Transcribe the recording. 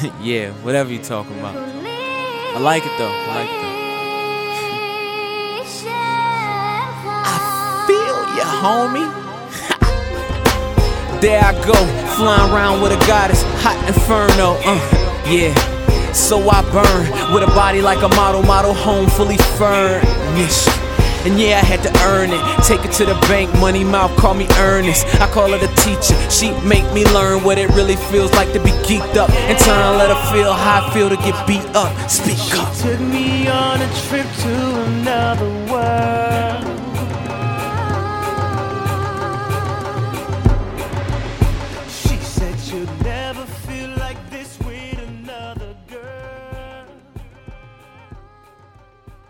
Yeah, whatever you talking about. I like it though. I like it though. I feel ya, homie. There I go, flying around with a goddess, hot inferno. Yeah. So I burn with a body like a model home fully furnished. And yeah, I had to earn it. Take it to the bank, money mouth, call me Ernest. I call her the teacher, she make me learn what it really feels like to be geeked up. In turn, let her feel how I feel to get beat up. Speak up. She took me on a trip to another world.